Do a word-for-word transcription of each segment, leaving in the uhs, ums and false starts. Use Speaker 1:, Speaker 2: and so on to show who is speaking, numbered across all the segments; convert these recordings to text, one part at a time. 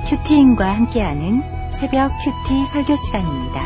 Speaker 1: 큐티인과 함께하는 새벽 큐티 설교 시간입니다.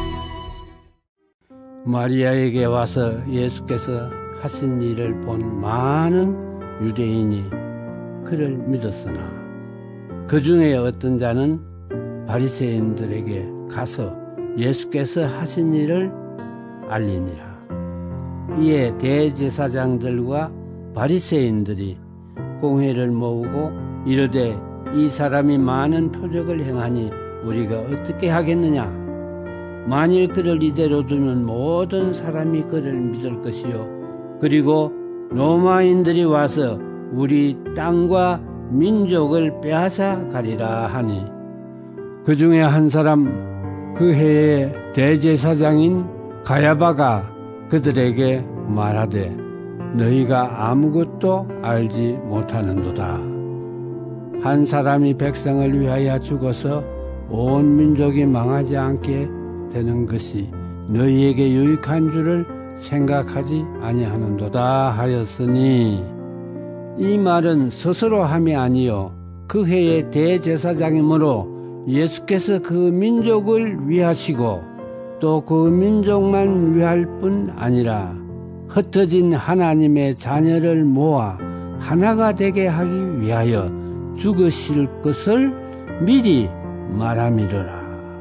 Speaker 2: 마리아에게 와서 예수께서 하신 일을 본 많은 유대인이 그를 믿었으나 그 중에 어떤 자는 바리새인들에게 가서 예수께서 하신 일을 알리니라. 이에 대제사장들과 바리새인들이 공회를 모으고 이르되 이 사람이 많은 표적을 행하니 우리가 어떻게 하겠느냐? 만일 그를 이대로 두면 모든 사람이 그를 믿을 것이요 그리고 로마인들이 와서 우리 땅과 민족을 빼앗아 가리라 하니, 그 중에 한 사람 그 해의 대제사장인 가야바가 그들에게 말하되 너희가 아무것도 알지 못하는도다. 한 사람이 백성을 위하여 죽어서 온 민족이 망하지 않게 되는 것이 너희에게 유익한 줄을 생각하지 아니하는도다 하였으니, 이 말은 스스로 함이 아니요 그 해의 대제사장이므로 예수께서 그 민족을 위하시고 또 그 민족만 위할 뿐 아니라 흩어진 하나님의 자녀를 모아 하나가 되게 하기 위하여 죽으실 것을 미리 말함이러라.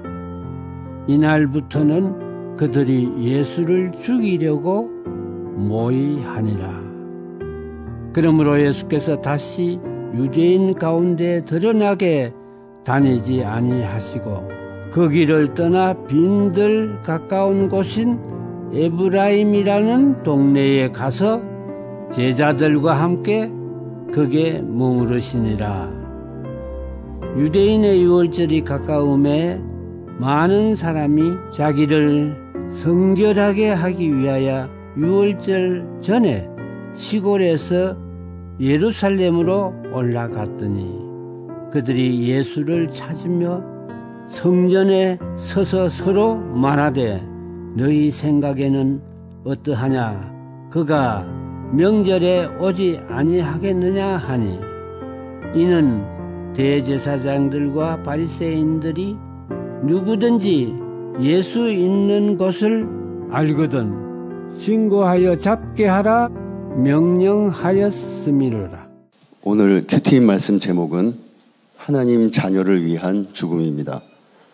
Speaker 2: 이날부터는 그들이 예수를 죽이려고 모의하니라. 그러므로 예수께서 다시 유대인 가운데 드러나게 다니지 아니하시고 그 길을 떠나 빈들 가까운 곳인 에브라임이라는 동네에 가서 제자들과 함께 거기에 머무르시니라. 유대인의 유월절이 가까움에 많은 사람이 자기를 성결하게 하기 위하여 유월절 전에 시골에서 예루살렘으로 올라갔더니 그들이 예수를 찾으며 성전에 서서 서로 말하되 너희 생각에는 어떠하냐? 그가 명절에 오지 아니하겠느냐 하니, 이는 대제사장들과 바리새인들이 누구든지 예수 있는 곳을 알거든 신고하여 잡게 하라 명령하였음이로라.
Speaker 3: 오늘 큐티인 말씀 제목은 하나님 자녀를 위한 죽음입니다.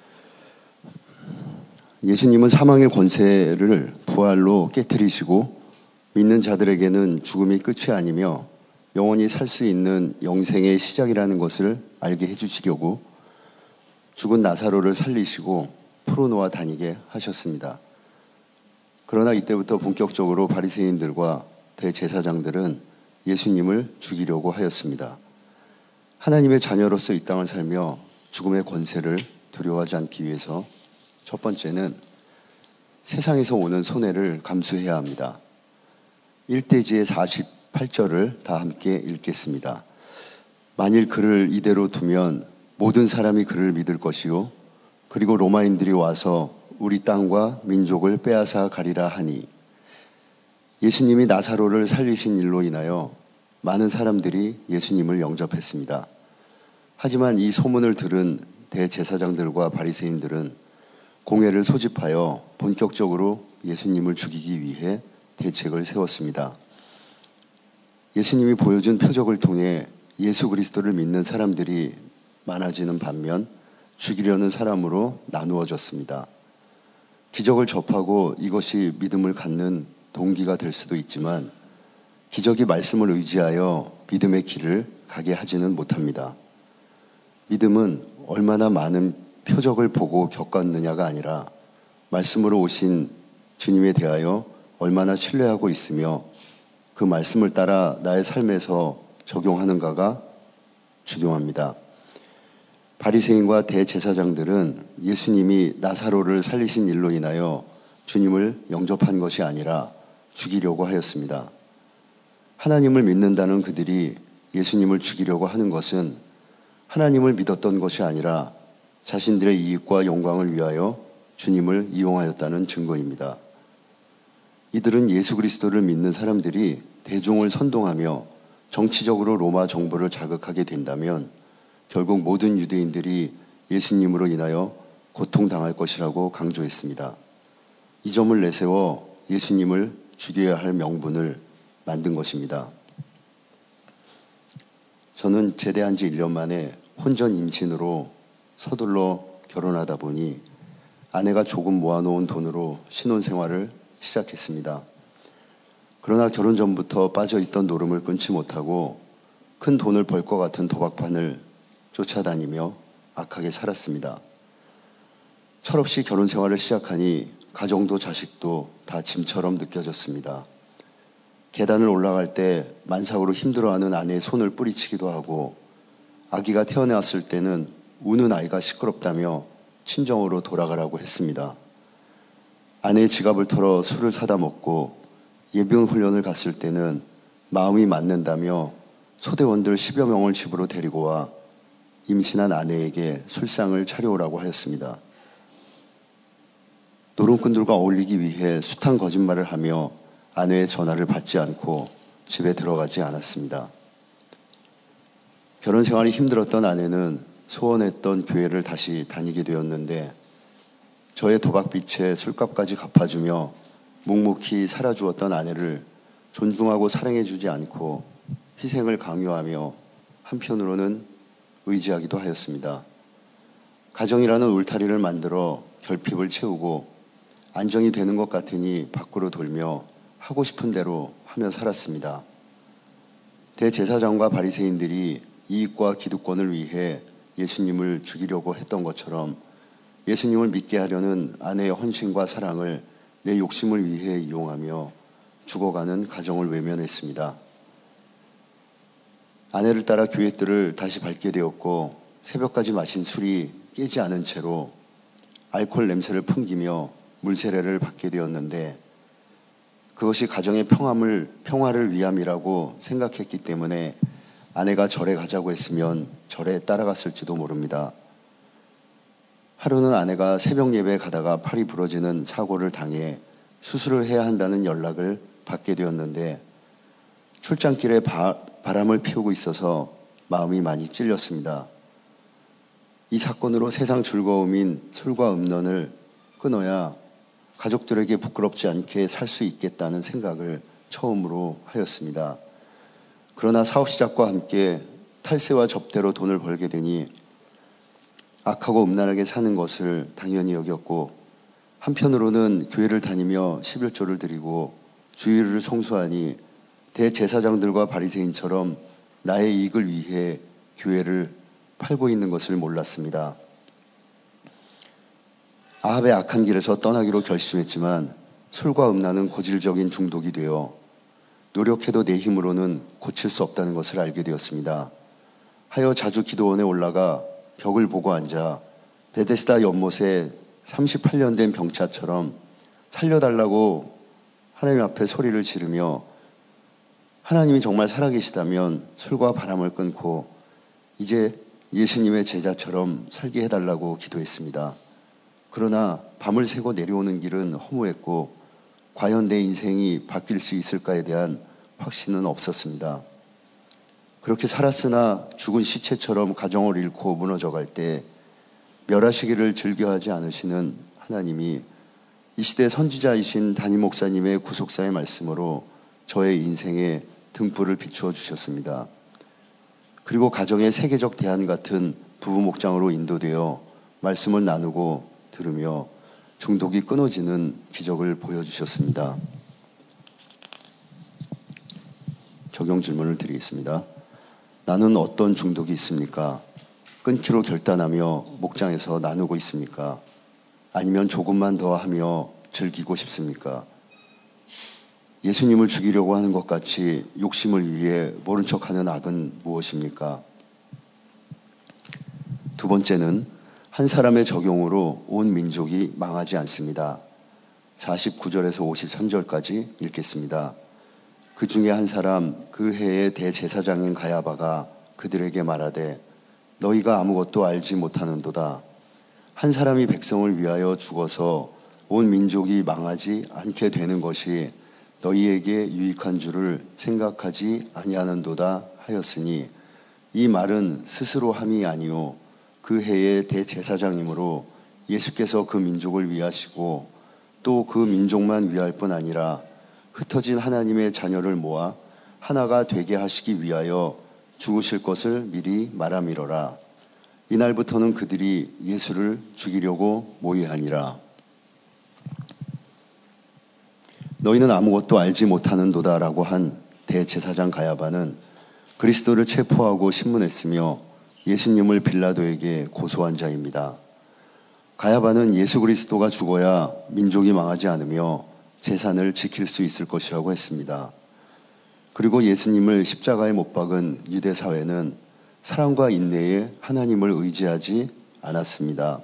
Speaker 3: 예수님은 사망의 권세를 부활로 깨뜨리시고 믿는 자들에게는 죽음이 끝이 아니며 영원히 살 수 있는 영생의 시작이라는 것을 알게 해주시려고 죽은 나사로를 살리시고 풀어놓아 다니게 하셨습니다. 그러나 이때부터 본격적으로 바리새인들과 대제사장들은 예수님을 죽이려고 하였습니다. 하나님의 자녀로서 이 땅을 살며 죽음의 권세를 두려워하지 않기 위해서 첫 번째는 세상에서 오는 손해를 감수해야 합니다. 일대지의 사십팔 절을 다 함께 읽겠습니다. 만일 그를 이대로 두면 모든 사람이 그를 믿을 것이요 그리고 로마인들이 와서 우리 땅과 민족을 빼앗아 가리라 하니, 예수님이 나사로를 살리신 일로 인하여 많은 사람들이 예수님을 영접했습니다. 하지만 이 소문을 들은 대제사장들과 바리새인들은 공회를 소집하여 본격적으로 예수님을 죽이기 위해 대책을 세웠습니다. 예수님이 보여준 표적을 통해 예수 그리스도를 믿는 사람들이 많아지는 반면 죽이려는 사람으로 나누어졌습니다. 기적을 접하고 이것이 믿음을 갖는 동기가 될 수도 있지만 기적이 말씀을 의지하여 믿음의 길을 가게 하지는 못합니다. 믿음은 얼마나 많은 표적을 보고 겪었느냐가 아니라 말씀으로 오신 주님에 대하여 얼마나 신뢰하고 있으며 그 말씀을 따라 나의 삶에서 적용하는가가 중요합니다. 바리새인과 대제사장들은 예수님이 나사로를 살리신 일로 인하여 주님을 영접한 것이 아니라 죽이려고 하였습니다. 하나님을 믿는다는 그들이 예수님을 죽이려고 하는 것은 하나님을 믿었던 것이 아니라 자신들의 이익과 영광을 위하여 주님을 이용하였다는 증거입니다. 이들은 예수 그리스도를 믿는 사람들이 대중을 선동하며 정치적으로 로마 정부를 자극하게 된다면 결국 모든 유대인들이 예수님으로 인하여 고통당할 것이라고 강조했습니다. 이 점을 내세워 예수님을 죽여야 할 명분을 만든 것입니다. 저는 제대한 지 일 년 만에 혼전 임신으로 서둘러 결혼하다 보니 아내가 조금 모아놓은 돈으로 신혼생활을 시작했습니다. 그러나 결혼 전부터 빠져있던 노름을 끊지 못하고 큰 돈을 벌 것 같은 도박판을 쫓아다니며 악하게 살았습니다. 철없이 결혼 생활을 시작하니 가정도 자식도 다 짐처럼 느껴졌습니다. 계단을 올라갈 때 만삭으로 힘들어하는 아내의 손을 뿌리치기도 하고 아기가 태어났을 때는 우는 아이가 시끄럽다며 친정으로 돌아가라고 했습니다. 아내의 지갑을 털어 술을 사다 먹고 예비군 훈련을 갔을 때는 마음이 맞는다며 소대원들 십여 명을 집으로 데리고 와 임신한 아내에게 술상을 차려오라고 하였습니다. 노름꾼들과 어울리기 위해 숱한 거짓말을 하며 아내의 전화를 받지 않고 집에 들어가지 않았습니다. 결혼 생활이 힘들었던 아내는 소원했던 교회를 다시 다니게 되었는데 저의 도박빚에 술값까지 갚아주며 묵묵히 살아주었던 아내를 존중하고 사랑해주지 않고 희생을 강요하며 한편으로는 의지하기도 하였습니다. 가정이라는 울타리를 만들어 결핍을 채우고 안정이 되는 것 같으니 밖으로 돌며 하고 싶은 대로 하며 살았습니다. 대제사장과 바리새인들이 이익과 기득권을 위해 예수님을 죽이려고 했던 것처럼 예수님을 믿게 하려는 아내의 헌신과 사랑을 내 욕심을 위해 이용하며 죽어가는 가정을 외면했습니다. 아내를 따라 교회 뜰을 다시 밟게 되었고 새벽까지 마신 술이 깨지 않은 채로 알코올 냄새를 풍기며 물세례를 받게 되었는데 그것이 가정의 평화를, 평화를 위함이라고 생각했기 때문에 아내가 절에 가자고 했으면 절에 따라갔을지도 모릅니다. 하루는 아내가 새벽 예배에 가다가 팔이 부러지는 사고를 당해 수술을 해야 한다는 연락을 받게 되었는데 출장길에 바, 바람을 피우고 있어서 마음이 많이 찔렸습니다. 이 사건으로 세상 즐거움인 술과 음란을 끊어야 가족들에게 부끄럽지 않게 살 수 있겠다는 생각을 처음으로 하였습니다. 그러나 사업 시작과 함께 탈세와 접대로 돈을 벌게 되니 악하고 음란하게 사는 것을 당연히 여겼고 한편으로는 교회를 다니며 십일조를 드리고 주일을 성수하니 대제사장들과 바리새인처럼 나의 이익을 위해 교회를 팔고 있는 것을 몰랐습니다. 아합의 악한 길에서 떠나기로 결심했지만 술과 음란은 고질적인 중독이 되어 노력해도 내 힘으로는 고칠 수 없다는 것을 알게 되었습니다. 하여 자주 기도원에 올라가 벽을 보고 앉아 베데스다 연못에 삼십팔 년 된 병차처럼 살려달라고 하나님 앞에 소리를 지르며 하나님이 정말 살아계시다면 술과 바람을 끊고 이제 예수님의 제자처럼 살게 해달라고 기도했습니다. 그러나 밤을 새고 내려오는 길은 허무했고 과연 내 인생이 바뀔 수 있을까에 대한 확신은 없었습니다. 그렇게 살았으나 죽은 시체처럼 가정을 잃고 무너져갈 때 멸하시기를 즐겨하지 않으시는 하나님이 이 시대 선지자이신 담임 목사님의 구속사의 말씀으로 저의 인생에 등불을 비추어 주셨습니다. 그리고 가정의 세계적 대안 같은 부부 목장으로 인도되어 말씀을 나누고 들으며 중독이 끊어지는 기적을 보여주셨습니다. 적용 질문을 드리겠습니다. 나는 어떤 중독이 있습니까? 끊기로 결단하며 목장에서 나누고 있습니까? 아니면 조금만 더 하며 즐기고 싶습니까? 예수님을 죽이려고 하는 것 같이 욕심을 위해 모른 척하는 악은 무엇입니까? 두 번째는 한 사람의 적용으로 온 민족이 망하지 않습니다. 사십구 절에서 오십삼 절까지 읽겠습니다. 그 중에 한 사람 그 해의 대제사장인 가야바가 그들에게 말하되 너희가 아무것도 알지 못하는도다. 한 사람이 백성을 위하여 죽어서 온 민족이 망하지 않게 되는 것이 너희에게 유익한 줄을 생각하지 아니하는도다 하였으니 이 말은 스스로 함이 아니요 그 해의 대제사장이므로 예수께서 그 민족을 위하시고 또 그 민족만 위할 뿐 아니라 흩어진 하나님의 자녀를 모아 하나가 되게 하시기 위하여 죽으실 것을 미리 말함이로라. 이날부터는 그들이 예수를 죽이려고 모의하니라. 너희는 아무것도 알지 못하는도다라고 한 대제사장 가야바는 그리스도를 체포하고 신문했으며 예수님을 빌라도에게 고소한 자입니다. 가야바는 예수 그리스도가 죽어야 민족이 망하지 않으며 재산을 지킬 수 있을 것이라고 했습니다. 그리고 예수님을 십자가에 못 박은 유대 사회는 사랑과 인내에 하나님을 의지하지 않았습니다.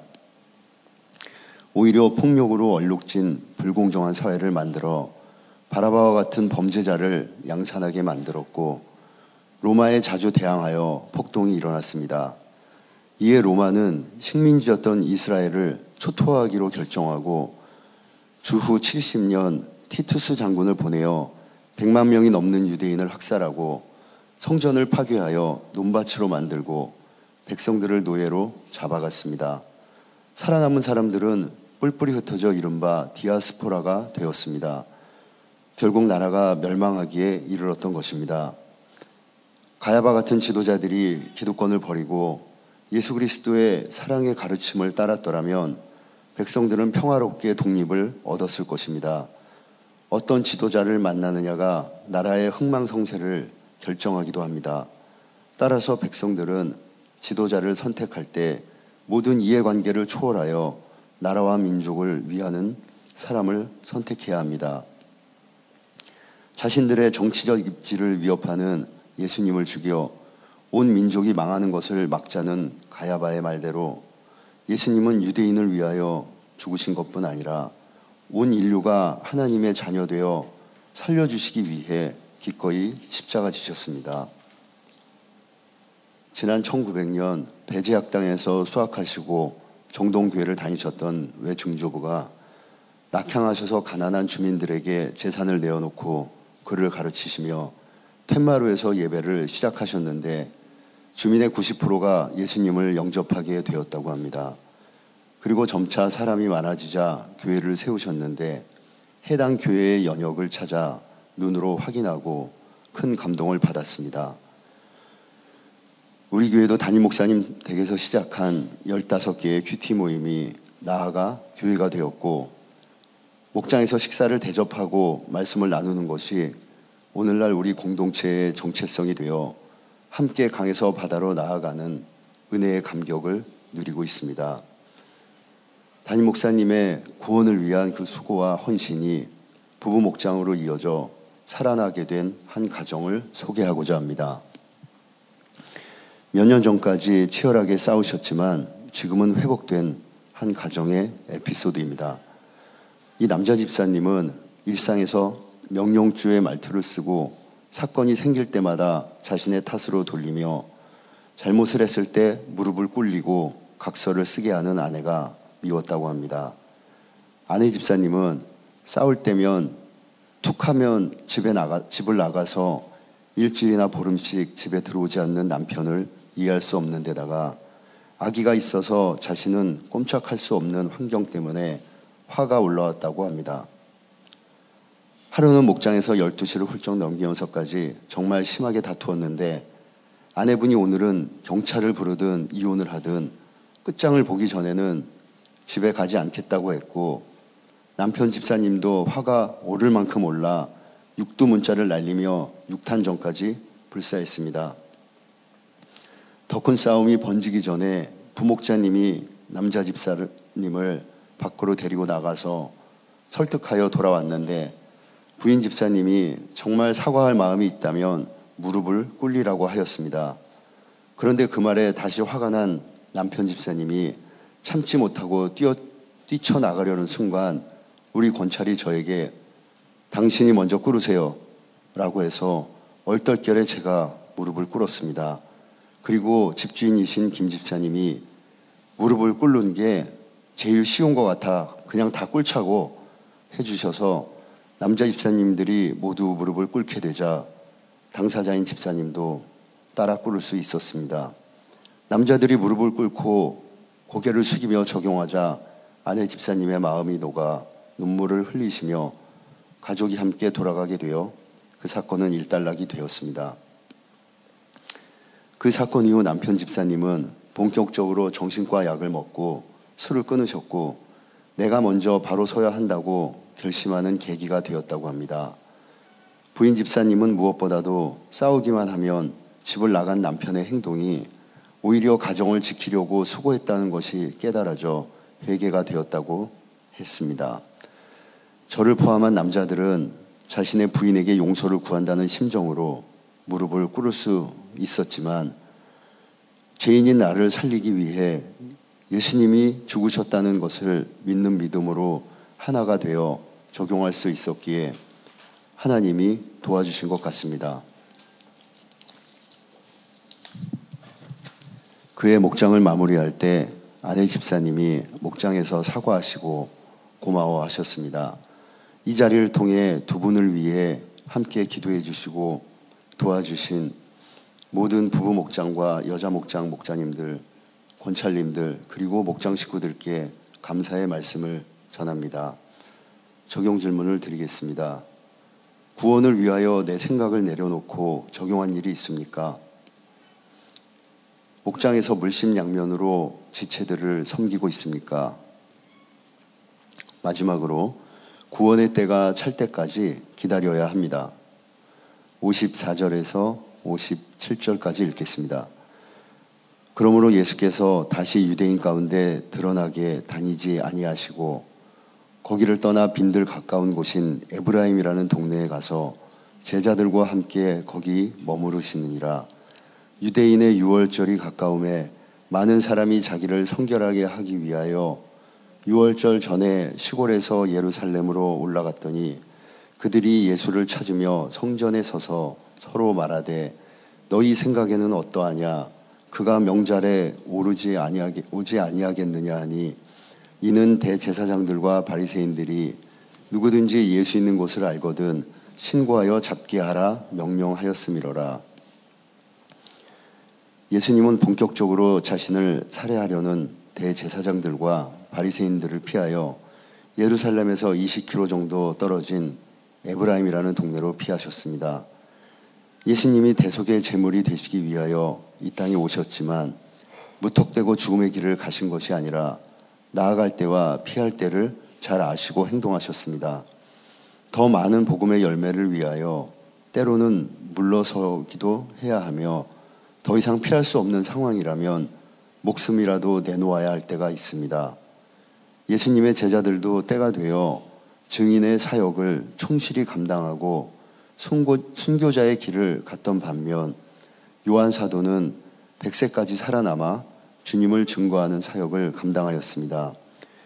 Speaker 3: 오히려 폭력으로 얼룩진 불공정한 사회를 만들어 바라바와 같은 범죄자를 양산하게 만들었고 로마에 자주 대항하여 폭동이 일어났습니다. 이에 로마는 식민지였던 이스라엘을 초토화하기로 결정하고 주후 칠십 년 티투스 장군을 보내어 백만 명이 넘는 유대인을 학살하고 성전을 파괴하여 논밭으로 만들고 백성들을 노예로 잡아갔습니다. 살아남은 사람들은 뿔뿔이 흩어져 이른바 디아스포라가 되었습니다. 결국 나라가 멸망하기에 이르렀던 것입니다. 가야바 같은 지도자들이 기득권을 버리고 예수 그리스도의 사랑의 가르침을 따랐더라면 백성들은 평화롭게 독립을 얻었을 것입니다. 어떤 지도자를 만나느냐가 나라의 흥망성쇠를 결정하기도 합니다. 따라서 백성들은 지도자를 선택할 때 모든 이해관계를 초월하여 나라와 민족을 위하는 사람을 선택해야 합니다. 자신들의 정치적 입지를 위협하는 예수님을 죽여 온 민족이 망하는 것을 막자는 가야바의 말대로 예수님은 유대인을 위하여 죽으신 것뿐 아니라 온 인류가 하나님의 자녀되어 살려주시기 위해 기꺼이 십자가 지셨습니다. 지난 천구백 년 배제학당에서 수학하시고 정동교회를 다니셨던 외증조부가 낙향하셔서 가난한 주민들에게 재산을 내어놓고 글을 가르치시며 텐마루에서 예배를 시작하셨는데 주민의 구십 퍼센트가 예수님을 영접하게 되었다고 합니다. 그리고 점차 사람이 많아지자 교회를 세우셨는데 해당 교회의 연역을 찾아 눈으로 확인하고 큰 감동을 받았습니다. 우리 교회도 담임 목사님 댁에서 시작한 열다섯 개의 큐티 모임이 나아가 교회가 되었고 목장에서 식사를 대접하고 말씀을 나누는 것이 오늘날 우리 공동체의 정체성이 되어 함께 강에서 바다로 나아가는 은혜의 감격을 누리고 있습니다. 담임 목사님의 구원을 위한 그 수고와 헌신이 부부 목장으로 이어져 살아나게 된 한 가정을 소개하고자 합니다. 몇 년 전까지 치열하게 싸우셨지만 지금은 회복된 한 가정의 에피소드입니다. 이 남자 집사님은 일상에서 명령주의 말투를 쓰고 사건이 생길 때마다 자신의 탓으로 돌리며 잘못을 했을 때 무릎을 꿇리고 각서를 쓰게 하는 아내가 미웠다고 합니다. 아내 집사님은 싸울 때면 툭하면 집에 나가, 집을 나가서 일주일이나 보름씩 집에 들어오지 않는 남편을 이해할 수 없는 데다가 아기가 있어서 자신은 꼼짝할 수 없는 환경 때문에 화가 올라왔다고 합니다. 하루는 목장에서 열두 시를 훌쩍 넘기면서까지 정말 심하게 다투었는데 아내분이 오늘은 경찰을 부르든 이혼을 하든 끝장을 보기 전에는 집에 가지 않겠다고 했고 남편 집사님도 화가 오를 만큼 올라 육두 문자를 날리며 육탄전까지 불사했습니다. 더 큰 싸움이 번지기 전에 부목자님이 남자 집사님을 밖으로 데리고 나가서 설득하여 돌아왔는데 부인 집사님이 정말 사과할 마음이 있다면 무릎을 꿇리라고 하였습니다. 그런데 그 말에 다시 화가 난 남편 집사님이 참지 못하고 뛰어, 뛰쳐나가려는 순간 우리 권찰이 저에게 당신이 먼저 꿇으세요 라고 해서 얼떨결에 제가 무릎을 꿇었습니다. 그리고 집주인이신 김 집사님이 무릎을 꿇는 게 제일 쉬운 것 같아 그냥 다 꿇자고 해주셔서 남자 집사님들이 모두 무릎을 꿇게 되자 당사자인 집사님도 따라 꿇을 수 있었습니다. 남자들이 무릎을 꿇고 고개를 숙이며 적용하자 아내 집사님의 마음이 녹아 눈물을 흘리시며 가족이 함께 돌아가게 되어 그 사건은 일단락이 되었습니다. 그 사건 이후 남편 집사님은 본격적으로 정신과 약을 먹고 술을 끊으셨고 내가 먼저 바로 서야 한다고 결심하는 계기가 되었다고 합니다. 부인 집사님은 무엇보다도 싸우기만 하면 집을 나간 남편의 행동이 오히려 가정을 지키려고 수고했다는 것이 깨달아져 회개가 되었다고 했습니다. 저를 포함한 남자들은 자신의 부인에게 용서를 구한다는 심정으로 무릎을 꿇을 수 있었지만 죄인인 나를 살리기 위해 예수님이 죽으셨다는 것을 믿는 믿음으로 하나가 되어 적용할 수 있었기에 하나님이 도와주신 것 같습니다. 그의 목장을 마무리할 때 아내 집사님이 목장에서 사과하시고 고마워하셨습니다. 이 자리를 통해 두 분을 위해 함께 기도해 주시고 도와주신 모든 부부 목장과 여자 목장 목자님들, 권찰님들 그리고 목장 식구들께 감사의 말씀을 전합니다. 적용 질문을 드리겠습니다. 구원을 위하여 내 생각을 내려놓고 적용한 일이 있습니까? 목장에서 물심양면으로 지체들을 섬기고 있습니까? 마지막으로 구원의 때가 찰 때까지 기다려야 합니다. 오십사 절에서 오십칠 절까지 읽겠습니다. 그러므로 예수께서 다시 유대인 가운데 드러나게 다니지 아니하시고 거기를 떠나 빈들 가까운 곳인 에브라임이라는 동네에 가서 제자들과 함께 거기 머무르시느니라. 유대인의 유월절이 가까움에 많은 사람이 자기를 성결하게 하기 위하여 유월절 전에 시골에서 예루살렘으로 올라갔더니 그들이 예수를 찾으며 성전에 서서 서로 말하되 너희 생각에는 어떠하냐? 그가 명절에 오르지 아니하게, 오지 아니하겠느냐 하니 이는 대제사장들과 바리새인들이 누구든지 예수 있는 곳을 알거든 신고하여 잡게 하라 명령하였음이로라. 예수님은 본격적으로 자신을 살해하려는 대제사장들과 바리새인들을 피하여 예루살렘에서 이십 킬로미터 정도 떨어진 에브라임이라는 동네로 피하셨습니다. 예수님이 대속의 제물이 되시기 위하여 이 땅에 오셨지만 무턱대고 죽음의 길을 가신 것이 아니라 나아갈 때와 피할 때를 잘 아시고 행동하셨습니다. 더 많은 복음의 열매를 위하여 때로는 물러서기도 해야 하며 더 이상 피할 수 없는 상황이라면 목숨이라도 내놓아야 할 때가 있습니다. 예수님의 제자들도 때가 되어 증인의 사역을 충실히 감당하고 순고, 순교자의 길을 갔던 반면 요한 사도는 백 세까지 살아남아 주님을 증거하는 사역을 감당하였습니다.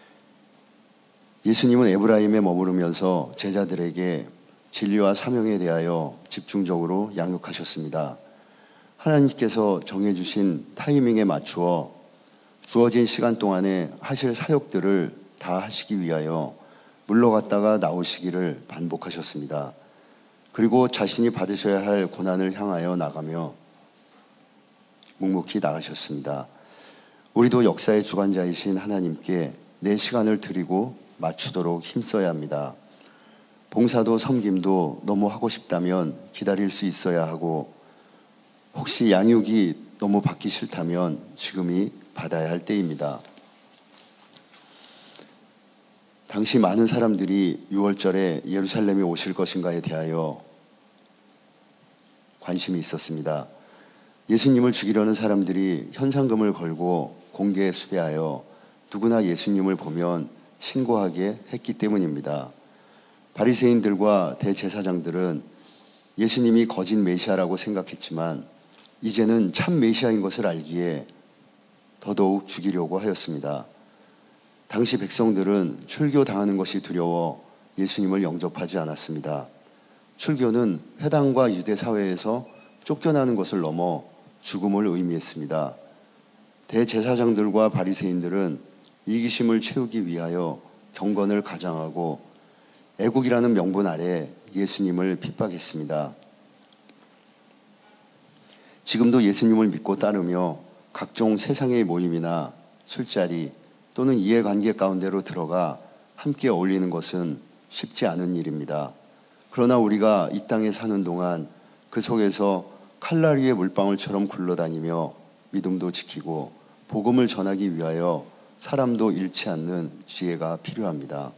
Speaker 3: 예수님은 에브라임에 머무르면서 제자들에게 진리와 사명에 대하여 집중적으로 양육하셨습니다. 하나님께서 정해주신 타이밍에 맞추어 주어진 시간 동안에 하실 사역들을 다 하시기 위하여 물러갔다가 나오시기를 반복하셨습니다. 그리고 자신이 받으셔야 할 고난을 향하여 나가며 묵묵히 나가셨습니다. 우리도 역사의 주관자이신 하나님께 내 시간을 드리고 맞추도록 힘써야 합니다. 봉사도 섬김도 너무 하고 싶다면 기다릴 수 있어야 하고 혹시 양육이 너무 받기 싫다면 지금이 받아야 할 때입니다. 당시 많은 사람들이 유월절에 예루살렘에 오실 것인가에 대하여 관심이 있었습니다. 예수님을 죽이려는 사람들이 현상금을 걸고 공개에 수배하여 누구나 예수님을 보면 신고하게 했기 때문입니다. 바리새인들과 대제사장들은 예수님이 거짓 메시아라고 생각했지만 이제는 참 메시아인 것을 알기에 더더욱 죽이려고 하였습니다. 당시 백성들은 출교당하는 것이 두려워 예수님을 영접하지 않았습니다. 출교는 회당과 유대 사회에서 쫓겨나는 것을 넘어 죽음을 의미했습니다. 대제사장들과 바리새인들은 이기심을 채우기 위하여 경건을 가장하고 애국이라는 명분 아래 예수님을 핍박했습니다. 지금도 예수님을 믿고 따르며 각종 세상의 모임이나 술자리 또는 이해관계 가운데로 들어가 함께 어울리는 것은 쉽지 않은 일입니다. 그러나 우리가 이 땅에 사는 동안 그 속에서 칼날 위의 물방울처럼 굴러다니며 믿음도 지키고 복음을 전하기 위하여 사람도 잃지 않는 지혜가 필요합니다.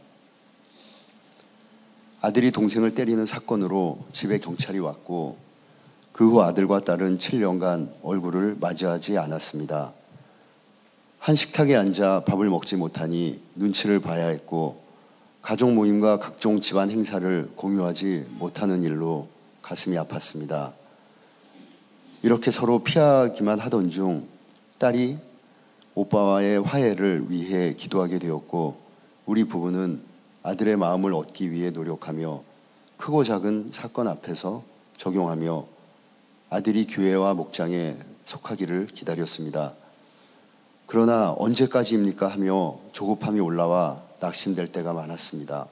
Speaker 3: 아들이 동생을 때리는 사건으로 집에 경찰이 왔고 그 후 아들과 딸은 칠 년간 얼굴을 마주하지 않았습니다. 한 식탁에 앉아 밥을 먹지 못하니 눈치를 봐야 했고 가족 모임과 각종 집안 행사를 공유하지 못하는 일로 가슴이 아팠습니다. 이렇게 서로 피하기만 하던 중 딸이 오빠와의 화해를 위해 기도하게 되었고 우리 부부는 아들의 마음을 얻기 위해 노력하며 크고 작은 사건 앞에서 적용하며 아들이 교회와 목장에 속하기를 기다렸습니다. 그러나 언제까지입니까 하며 조급함이 올라와 낙심될 때가 많았습니다.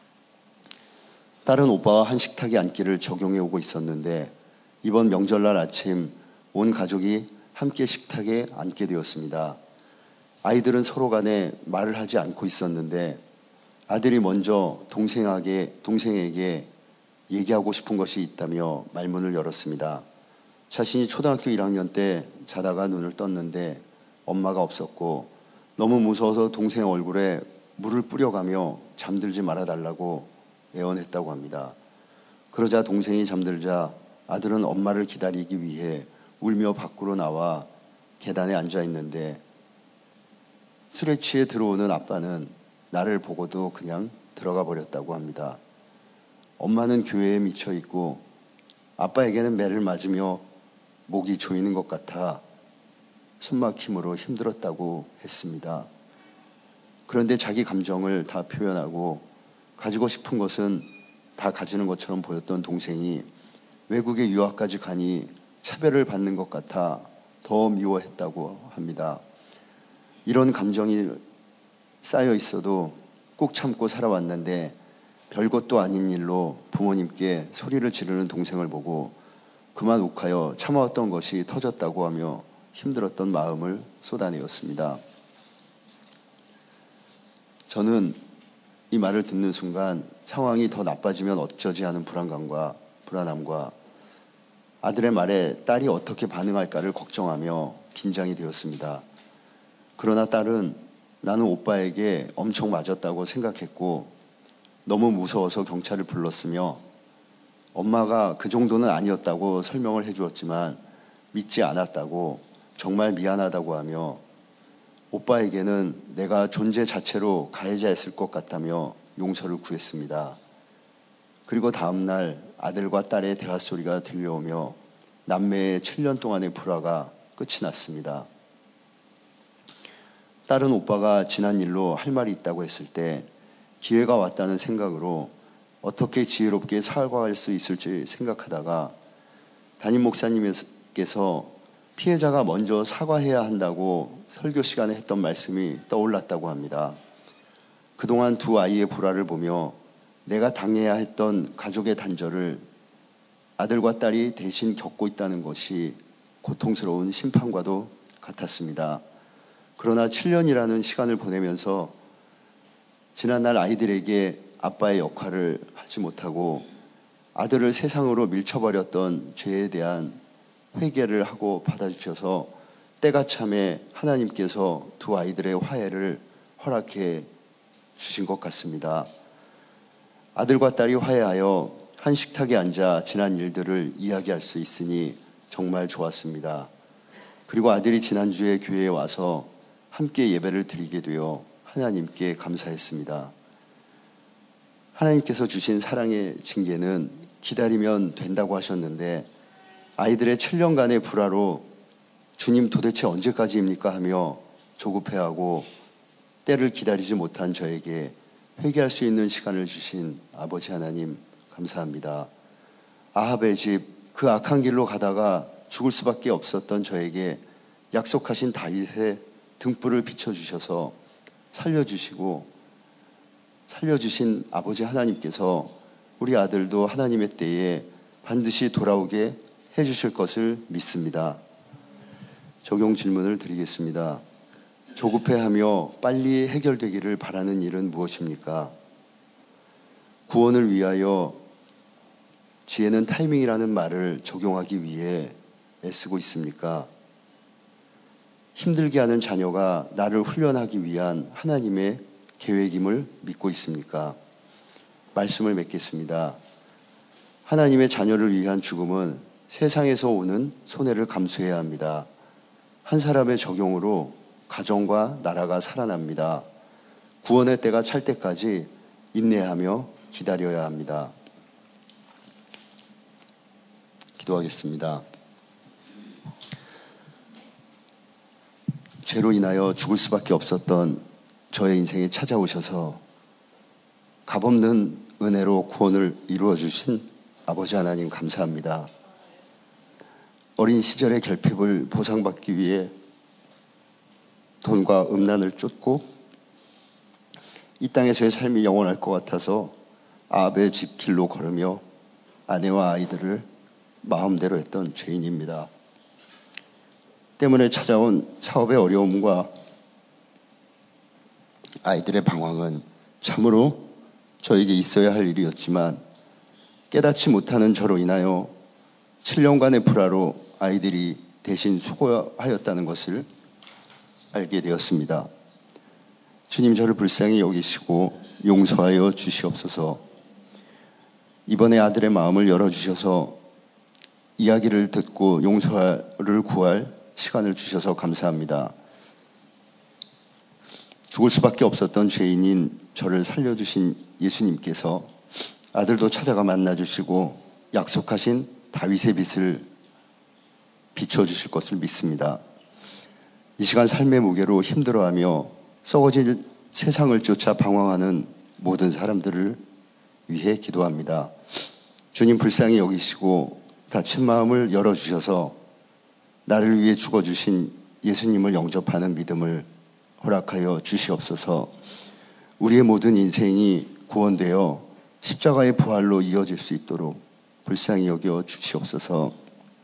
Speaker 3: 딸은 오빠와 한 식탁에 앉기를 적용해 오고 있었는데 이번 명절날 아침 온 가족이 함께 식탁에 앉게 되었습니다. 아이들은 서로 간에 말을 하지 않고 있었는데 아들이 먼저 동생에게, 동생에게 얘기하고 싶은 것이 있다며 말문을 열었습니다. 자신이 초등학교 일 학년 때 자다가 눈을 떴는데 엄마가 없었고 너무 무서워서 동생 얼굴에 물을 뿌려가며 잠들지 말아달라고 애원했다고 합니다. 그러자 동생이 잠들자 아들은 엄마를 기다리기 위해 울며 밖으로 나와 계단에 앉아 있는데 술에 취해 들어오는 아빠는 나를 보고도 그냥 들어가 버렸다고 합니다. 엄마는 교회에 미쳐 있고 아빠에게는 매를 맞으며 목이 조이는 것 같아 숨막힘으로 힘들었다고 했습니다. 그런데 자기 감정을 다 표현하고 가지고 싶은 것은 다 가지는 것처럼 보였던 동생이 외국에 유학까지 가니 차별을 받는 것 같아 더 미워했다고 합니다. 이런 감정이 쌓여 있어도 꾹 참고 살아왔는데 별것도 아닌 일로 부모님께 소리를 지르는 동생을 보고 그만 욱하여 참아왔던 것이 터졌다고 하며 힘들었던 마음을 쏟아내었습니다. 저는 이 말을 듣는 순간 상황이 더 나빠지면 어쩌지 하는 불안감과 불안함과 아들의 말에 딸이 어떻게 반응할까를 걱정하며 긴장이 되었습니다. 그러나 딸은 나는 오빠에게 엄청 맞았다고 생각했고 너무 무서워서 경찰을 불렀으며 엄마가 그 정도는 아니었다고 설명을 해주었지만 믿지 않았다고 정말 미안하다고 하며 오빠에게는 내가 존재 자체로 가해자였을 것 같다며 용서를 구했습니다. 그리고 다음 날 아들과 딸의 대화 소리가 들려오며 남매의 칠 년 동안의 불화가 끝이 났습니다. 딸은 오빠가 지난 일로 할 말이 있다고 했을 때 기회가 왔다는 생각으로 어떻게 지혜롭게 사과할 수 있을지 생각하다가 담임 목사님께서 피해자가 먼저 사과해야 한다고 설교 시간에 했던 말씀이 떠올랐다고 합니다. 그동안 두 아이의 불화를 보며 내가 당해야 했던 가족의 단절을 아들과 딸이 대신 겪고 있다는 것이 고통스러운 심판과도 같았습니다. 그러나 칠 년이라는 시간을 보내면서 지난날 아이들에게 아빠의 역할을 하지 못하고 아들을 세상으로 밀쳐버렸던 죄에 대한 회개를 하고 받아주셔서 때가 참에 하나님께서 두 아이들의 화해를 허락해 주신 것 같습니다. 아들과 딸이 화해하여 한 식탁에 앉아 지난 일들을 이야기할 수 있으니 정말 좋았습니다. 그리고 아들이 지난주에 교회에 와서 함께 예배를 드리게 되어 하나님께 감사했습니다. 하나님께서 주신 사랑의 징계는 기다리면 된다고 하셨는데 아이들의 칠 년간의 불화로 주님 도대체 언제까지입니까 하며 조급해하고 때를 기다리지 못한 저에게 회개할 수 있는 시간을 주신 아버지 하나님 감사합니다. 아합의 집 그 악한 길로 가다가 죽을 수밖에 없었던 저에게 약속하신 다윗의 등불을 비춰주셔서 살려주시고 살려주신 아버지 하나님께서 우리 아들도 하나님의 때에 반드시 돌아오게 해주실 것을 믿습니다. 적용 질문을 드리겠습니다. 조급해하며 빨리 해결되기를 바라는 일은 무엇입니까? 구원을 위하여 지혜는 타이밍이라는 말을 적용하기 위해 애쓰고 있습니까? 힘들게 하는 자녀가 나를 훈련하기 위한 하나님의 계획임을 믿고 있습니까? 말씀을 맺겠습니다. 하나님의 자녀를 위한 죽음은 세상에서 오는 손해를 감수해야 합니다. 한 사람의 적용으로 가정과 나라가 살아납니다. 구원의 때가 찰 때까지 인내하며 기다려야 합니다. 기도하겠습니다. 죄로 인하여 죽을 수밖에 없었던 저의 인생에 찾아오셔서 값없는 은혜로 구원을 이루어 주신 아버지 하나님 감사합니다. 어린 시절의 결핍을 보상받기 위해 돈과 음란을 쫓고 이 땅에서의 삶이 영원할 것 같아서 아합의 집 길로 걸으며 아내와 아이들을 마음대로 했던 죄인입니다. 때문에 찾아온 사업의 어려움과 아이들의 방황은 참으로 저에게 있어야 할 일이었지만 깨닫지 못하는 저로 인하여 칠 년간의 불화로 아이들이 대신 수고하였다는 것을 알게 되었습니다. 주님, 저를 불쌍히 여기시고 용서하여 주시옵소서. 이번에 아들의 마음을 열어주셔서 이야기를 듣고 용서를 구할 시간을 주셔서 감사합니다. 죽을 수밖에 없었던 죄인인 저를 살려주신 예수님께서 아들도 찾아가 만나주시고 약속하신 다윗의 빛을 비춰주실 것을 믿습니다. 이 시간 삶의 무게로 힘들어하며 썩어질 세상을 쫓아 방황하는 모든 사람들을 위해 기도합니다. 주님, 불쌍히 여기시고 다친 마음을 열어주셔서 나를 위해 죽어주신 예수님을 영접하는 믿음을 허락하여 주시옵소서. 우리의 모든 인생이 구원되어 십자가의 부활로 이어질 수 있도록 불쌍히 여겨 주시옵소서.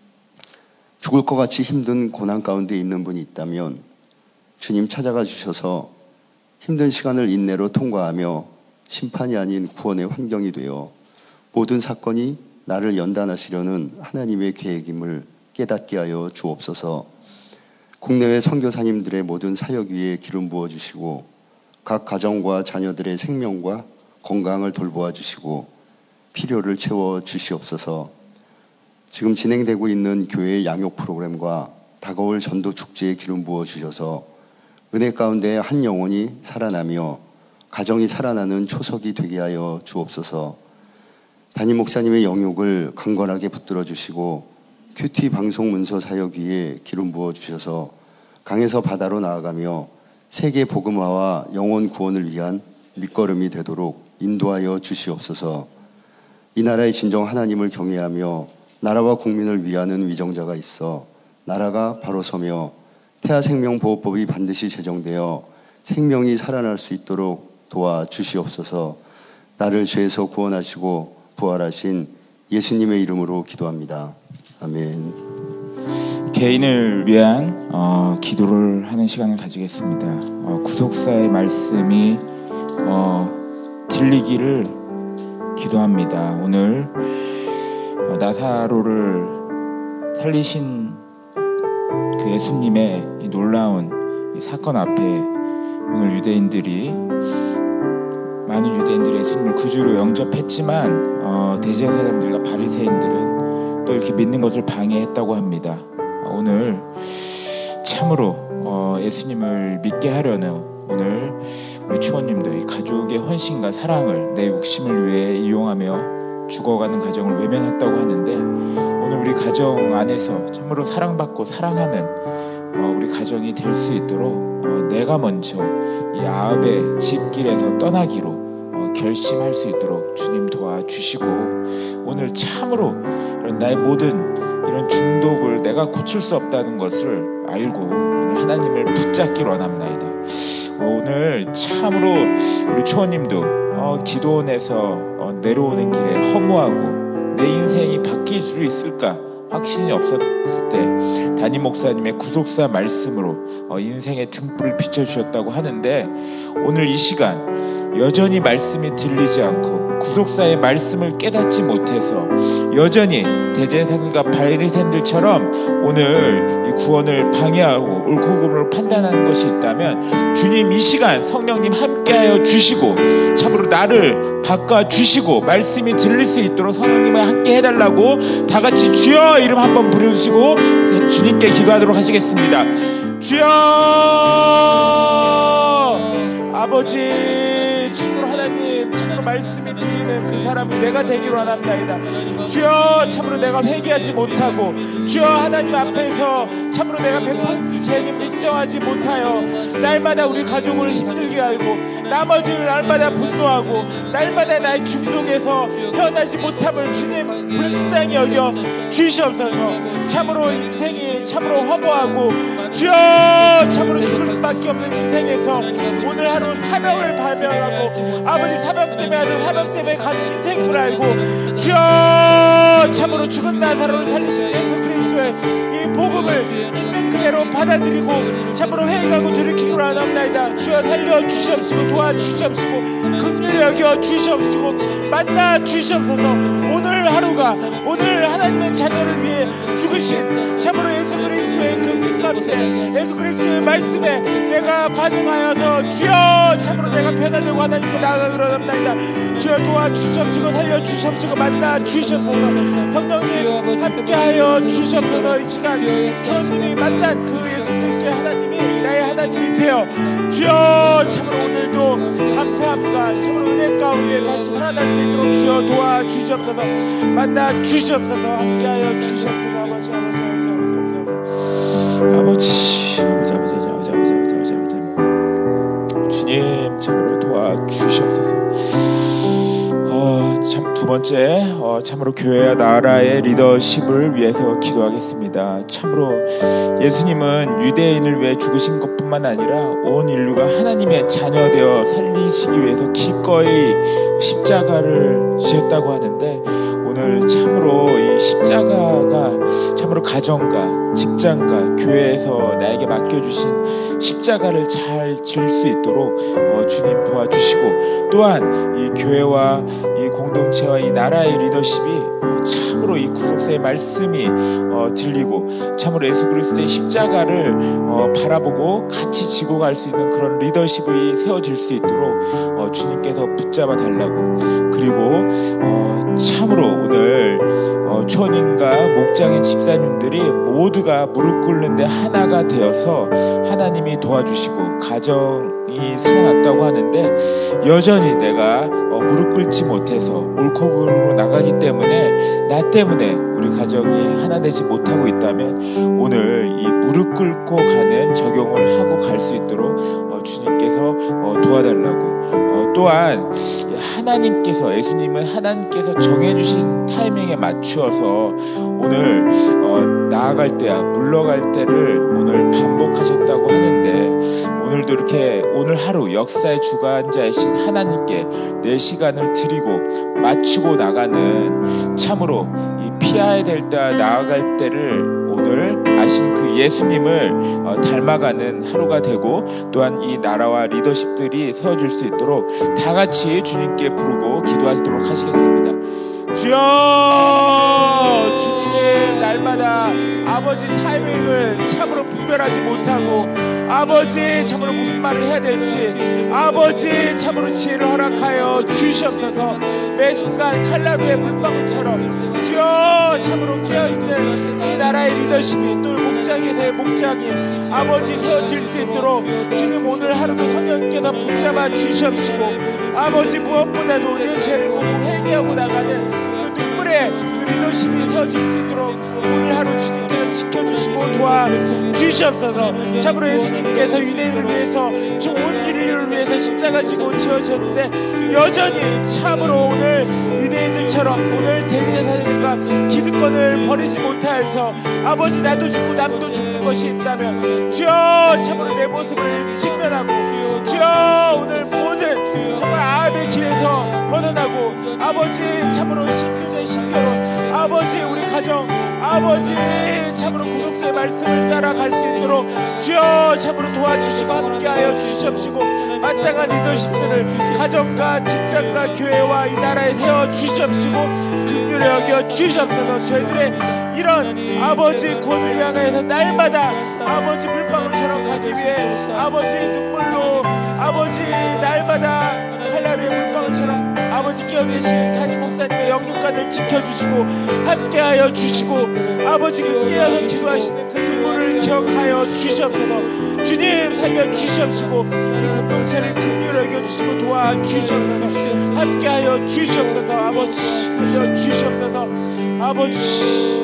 Speaker 3: 죽을 것 같이 힘든 고난 가운데 있는 분이 있다면 주님 찾아가 주셔서 힘든 시간을 인내로 통과하며 심판이 아닌 구원의 환경이 되어 모든 사건이 나를 연단하시려는 하나님의 계획임을 깨닫게 하여 주옵소서. 국내외 선교사님들의 모든 사역 위에 기름 부어주시고 각 가정과 자녀들의 생명과 건강을 돌보아 주시고 필요를 채워 주시옵소서. 지금 진행되고 있는 교회의 양육 프로그램과 다가올 전도 축제에 기름 부어 주셔서 은혜 가운데 한 영혼이 살아나며 가정이 살아나는 초석이 되게 하여 주옵소서. 담임 목사님의 영육을 강건하게 붙들어 주시고 큐티 방송 문서 사역 위에 기름 부어 주셔서 강에서 바다로 나아가며 세계 복음화와 영혼 구원을 위한 밑거름이 되도록 인도하여 주시옵소서. 이 나라의 진정 하나님을 경외하며 나라와 국민을 위하는 위정자가 있어 나라가 바로 서며 태아생명보호법이 반드시 제정되어 생명이 살아날 수 있도록 도와주시옵소서. 나를 죄에서 구원하시고 부활하신 예수님의 이름으로 기도합니다. 아멘.
Speaker 4: 개인을 위한 어, 기도를 하는 시간을 가지겠습니다. 어, 구속사의 말씀이 어, 들리기를 기도합니다. 오늘 어, 나사로를 살리신 그 예수님의 이 놀라운 이 사건 앞에 오늘 유대인들이 많은 유대인들이 예수님을 구주로 영접했지만 어, 대제사장들과 바리새인들은 또 이렇게 믿는 것을 방해했다고 합니다. 오늘 참으로 어, 예수님을 믿게 하려는 오늘 우리 추원님들 가족의 헌신과 사랑을 내 욕심을 위해 이용하며 죽어가는 가정을 외면했다고 하는데 오늘 우리 가정 안에서 참으로 사랑받고 사랑하는 어, 우리 가정이 될 수 있도록 어, 내가 먼저 이 아합의 집길에서 떠나기로 어, 결심할 수 있도록 주님 도와주시고 오늘 참으로 이런 나의 모든 이런 중독을 내가 고칠 수 없다는 것을 알고 오늘 하나님을 붙잡기로 원합니다. 어, 오늘 참으로 우리 초원님도 어, 기도원에서 어, 내려오는 길에 허무하고 내 인생이 바뀔 수 있을까 확신이 없었을 때 담임 목사님의 구속사 말씀으로 어, 인생의 등불을 비춰주셨다고 하는데, 오늘 이 시간 여전히 말씀이 들리지 않고 구속사의 말씀을 깨닫지 못해서 여전히 대제사장과 바리새인들처럼 오늘 이 구원을 방해하고 옳고 그름으로 판단하는 것이 있다면, 주님 이 시간 성령님 함께하여 주시고 참으로 나를 바꿔주시고 말씀이 들릴 수 있도록 성령님과 함께 해달라고 다 같이 주여 이름 한번 부르시고 주님께 기도하도록 하시겠습니다. 주여 아버지, 참으로 하나님, 참으로 말씀이 들리는 그 사람이 내가 되기로 하나이다. 주여 참으로 내가 회개하지 못하고, 주여 하나님 앞에서 참으로 내가 백 퍼센트 죄를 인정하지 못하여 날마다 우리 가족을 힘들게 하고, 나머지 날마다 분노하고, 날마다 나의 중독에서 헤어나지 못함을 주님 불쌍히 여겨 주시옵소서. 참으로 인생이 참으로 허무하고, 주여 참으로 죽을 수밖에 없는 인생에서 오늘 하루 사명을 발명하고, 아버지 사명 때문에 아들 사명 때문에 가는 인생임을 알고, 주여 참으로 죽은 나사로를 살리신 예수 그리스도의 이 복음을 있는 그대로 받아들이고 참으로 회개하고 돌이키기로 하옵나이다. 주여 살려 주시옵시고 도와주시옵시고 긍휼히 여겨 주시옵시고 만나 주시옵소서. 오늘 하루가 오늘 하나님의 자녀를 위해 죽으신 참으로 예수 그리스도의 그 핏값에, 예수 그리스도의 말씀에 내가 반응하여서 주여 참으로 내가 변화되고 하나님께 나아가기로 합니다. 주여 도와주시옵시고 살려주시옵시고 만나 주시옵소서. 성령님 함께하여 주시옵소서. 이 시간 주님이 만난 그 예수 그리스도의 하나님이 나의 하나님이 되어 주여 참으로 오늘도 감사함과 참으로 은혜 가운데 다시 살아날 수 있도록 주여 도와주시옵소서. 만나 주시옵소서. 함께하여 주시옵소서. 아버지 아버지 아버지 아버지 아버지 아버지 아버지 아버지 아버지 아버지 주님 참으로 도와주시옵소서. 어, 참 두 번째 어, 참으로 교회와 나라의 리더십을 위해서 기도하겠습니다. 참으로 예수님은 유대인을 위해 죽으신 것뿐만 아니라 온 인류가 하나님의 자녀 되어 살리시기 위해서 기꺼이 십자가를 지셨다고 하는데, 오늘 참으로 이 십자가가 참으로 가정과 직장과 교회에서 나에게 맡겨주신 십자가를 잘 질 수 있도록 어, 주님 도와주시고, 또한 이 교회와 이 공동체와 이 나라의 리더십이 어, 참으로 이 구속사의 말씀이 어, 들리고 참으로 예수 그리스도의 십자가를 어, 바라보고 같이 지고 갈 수 있는 그런 리더십이 세워질 수 있도록 어, 주님께서 붙잡아 달라고. 그리고 어, 참으로 오늘 어, 초원인과 목장의 집사님들이 모두가 무릎 꿇는데 하나가 되어서 하나님이 도와주시고 가정이 살아났다고 하는데, 여전히 내가 어, 무릎 꿇지 못해서 옳고 그름으로 나가기 때문에 나 때문에 우리 가정이 하나 되지 못하고 있다면, 오늘 이 무릎 꿇고 가는 적용을 하고 갈 수 있도록 어, 주님께서 어, 도와달라고. 어, 또한 하나님께서, 예수님은 하나님께서 정해주신 타이밍에 맞추어서 오늘 어, 나아갈 때야 물러갈 때를 오늘 반복하셨다고 하는데, 오늘도 이렇게 오늘 하루 역사의 주관자이신 하나님께 내 시간을 드리고 마치고 나가는, 참으로 이 피해야 될 때와 나아갈 때를 오늘 아신 그 예수님을 어, 닮아가는 하루가 되고, 또한 이 나라와 리더십들이 세워질 수 있도록 다 같이 주님께 부르고 기도하도록 하시겠습니다. 주여, 주님 날마다 아버지 타이밍을 참으로 분별하지 못하고, 아버지 참으로 무슨 말을 해야 될지 아버지 참으로 지혜를 허락하여 주시옵소서. 매 순간 칼날의 물방울처럼 주여 참으로 깨어있는 이 나라의 리더십이, 또 목장에서의 목장이 아버지 세워질 수 있도록 주님 오늘 하루도 성령께서 붙잡아 주시옵시고, 아버지 무엇보다도 내 죄를 보고 회개하고 나가는 그 눈물의 그 리더십이 세워질 수 있도록 오늘 하루 주님께서 지켜주시고 도와주시옵소서. 참으로 예수님께서 유대인을 위해서 주 온 인류를 위해서 십자가 지고 지어졌는데, 여전히 참으로 오늘 유대인들처럼 오늘 대제사장과 기득권을 버리지 못하여서 아버지 나도 죽고 남도 죽는 것이 있다면 주여 참으로 내 모습을 직면하고, 주여 오늘 모든 정말 아합의 길에서 벗어나고 아버지 참으로 신비세 신비로 아버지 우리 가정 아버지 참으로 구속사의 말씀을 따라갈 수 있도록 주여 참으로 도와주시고 함께하여 주시옵시고 마땅한 리더십들을 가정과 직장과 교회와 이 나라에 세워주시옵시고 긍휼히 여겨 주시옵소서. 저희들의 이런 아버지 구원을 향하여서 날마다 아버지 물방울처럼 가기 위해 아버지 눈물로 아버지 날마다 칼날의 물방울처럼 아버지 끼어 계신 담임 목사님의 영육간을 지켜주시고 함께하여 주시고 아버지 깨어서 기도하시는 그 눈물을 기억하여 주시옵소서. 주님 살려 주시옵시고 이 공동체를 긍휼히 여겨주시고 도와주시옵소서. 함께하여 주시옵소서. 아버지 살려 주시옵소서. 아버지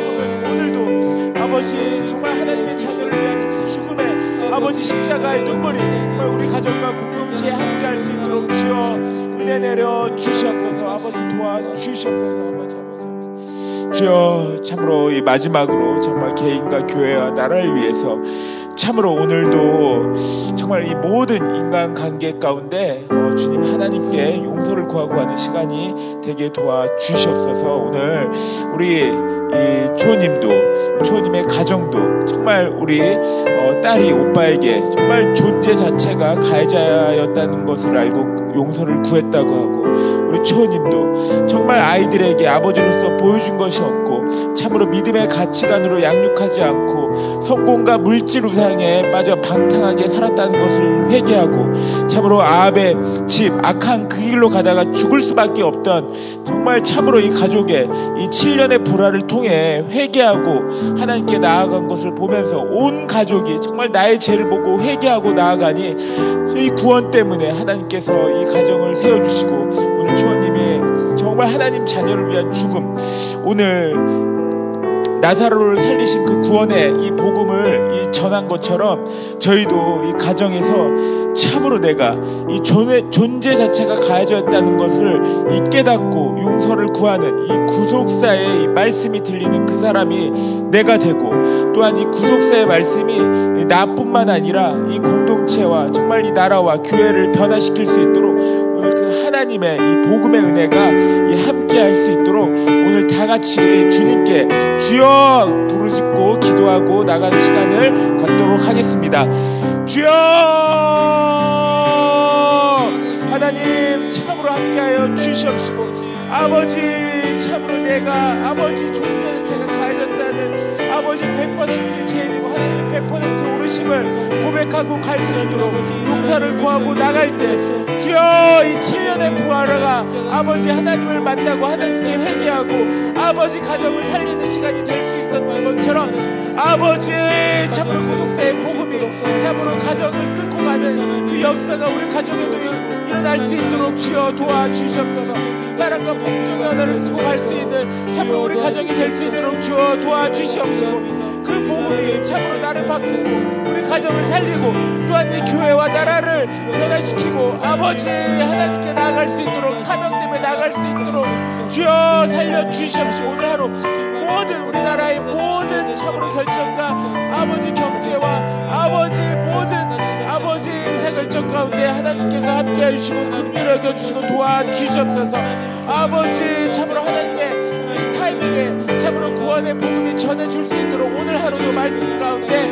Speaker 4: 오늘도 아버지 정말 하나님의 자녀를 위한 죽음의 아버지 십자가의 눈물이 정말 우리 가정과 공동체에 함께할 수 있도록 주여 은혜 내려 주시옵소서. 아버지 도와주시옵소서. 아버지 아버지 주여 참으로 이 마지막으로 정말 개인과 교회와 나라를 위해서 참으로 오늘도 정말 이 모든 인간관계 가운데 어, 주님 하나님께 용서를 구하고 하는 시간이 되게 도와주시옵소서. 오늘 우리 이 초님도 초님의 가정도 정말 우리 어, 딸이 오빠에게 정말 존재 자체가 가해자였다는 것을 알고 용서를 구했다고 하고 우리 초님도 정말 아이들에게 아버지로서 보여준 것이 없고 참으로 믿음의 가치관으로 양육하지 않고 성공과 물질 우상에 빠져 방탕하게 살았다는 것을 회개하고 참으로 아합의 집 악한 그 길로 가다가 죽을 수밖에 없던 정말 참으로 이 가족의 이 칠 년의 불화를 통해 회개하고 하나님께 나아간 것을 보면서 온 가족이 정말 나의 죄를 보고 회개하고 나아가니 이 구원 때문에 하나님께서 이 가정을 세워주시고 오늘 주원님이 정말 하나님 자녀를 위한 죽음 오늘 나사로를 살리신 그 구원의 이 복음을 이 전한 것처럼 저희도 이 가정에서 참으로 내가 이 존재, 존재 자체가 가해졌다는 것을 이 깨닫고 용서를 구하는 이 구속사의 이 말씀이 들리는 그 사람이 내가 되고 또한 이 구속사의 말씀이 나뿐만 아니라 이 공동체와 정말 이 나라와 교회를 변화시킬 수 있도록 오늘 그 하나님의 이 복음의 은혜가 이 함께할 수 있도록 오늘 다 같이 주님께 주여 부르짖고 기도하고 나가는 시간을 갖도록 하겠습니다. 주여 하나님 참으로 함께하여 주시옵시고 아버지 참으로 내가 아버지 존재는 제가 가해졌다는 아버지 백 퍼센트 죄인이고 하나님 백 퍼센트 오르심을 고백하고 갈 수 있도록 용서를 구하고 나갈 때 주여 이 칠 년의 부활가 아버지 하나님을 만나고 하나님께 회개하고 아버지 가정을 살리는 시간이 될 수 있었던 것처럼 아버지 참으로 구속사의 복음이 참으로 가정을 끌고 가는 그 역사가 우리 가정에도 일어날 수 있도록 주여 도와주시옵소서. 사랑과 복종의 언어를 쓰고 갈 수 있는 참으로 우리 가정이 될 수 있도록 주여 도와주시옵시고 그 복음이 참으로 나를 바꾸고 우리 가정을 살리고 또한 이 교회와 나라를 변화시키고 아버지 하나님께 나아갈 수 있도록 사명 때문에 나아갈 수 있도록 주여 살려주시옵시고 오늘 하루 모든 우리나라의 모든 참으로 결정과 아버지 경제와 아버지 모든 아버지 의사결정 가운데 하나님께서 함께 해주시고 긍휼히 여겨주시고 도와주시옵소서. 아버지 참으로 하나님의 이 타이밍에 참으로 구원의 복음이 전해질 수 있도록 오늘 하루도 말씀 가운데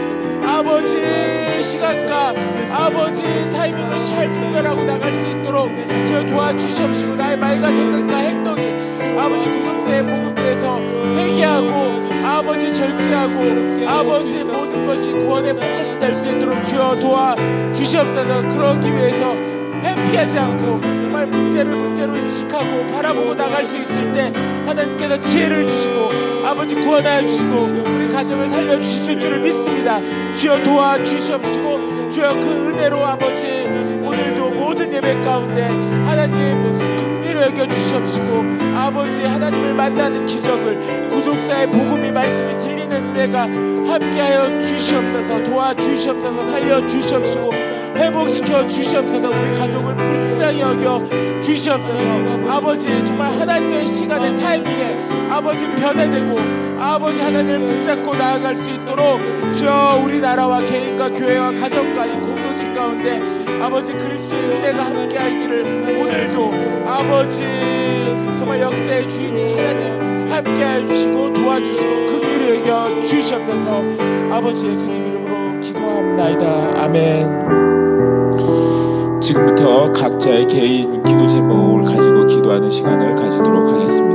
Speaker 4: 아버지 시간과 아버지 타이밍을 잘 분별하고 나갈 수 있도록 주여 도와주시옵시고 나의 말과 생각과 행동이 아버지 구속사의 복음 위에서 회개하고 아버지 절제하고 아버지 모든 것이 구원의 포커스 될 수 있도록 주여 도와주시옵소서. 그러기 위해서 회피하지 않고 정말 문제를 문제로 인식하고 바라보고 나갈 수 있을 때 하나님께서 지혜를 주시고 아버지 구원하여 주시고 우리 가정을 살려주실 줄을 믿습니다. 주여 도와주시옵시고 주여 그 은혜로 아버지 오늘도 모든 예배 가운데 하나님 긍휼히 여겨주시옵시고 아버지 하나님을 만나는 기적을 구속사의 복음이 말씀이 들리는 은혜가 함께하여 주시옵소서. 도와주시옵소서. 살려주시옵시고 회복시켜 주시옵소서. 우리 가족을 불쌍히 여겨 주시옵소서. 아버지 정말 하나님의 시간의 타이밍에 아버지 변화되고 아버지 하나님을 붙잡고 나아갈 수 있도록 주여 우리나라와 개인과 교회와 가정과 이 공동체 가운데 아버지 그리스도의 은혜가 함께하기를 오늘도 아버지 정말 역사의 주인인 하나님 함께해 주시고 도와주시고 긍휼히 여겨 주시옵소서. 아버지 예수님 이름으로 기도합나이다. 아멘. 지금부터 각자의 개인 기도 제목을 가지고 기도하는 시간을 가지도록 하겠습니다.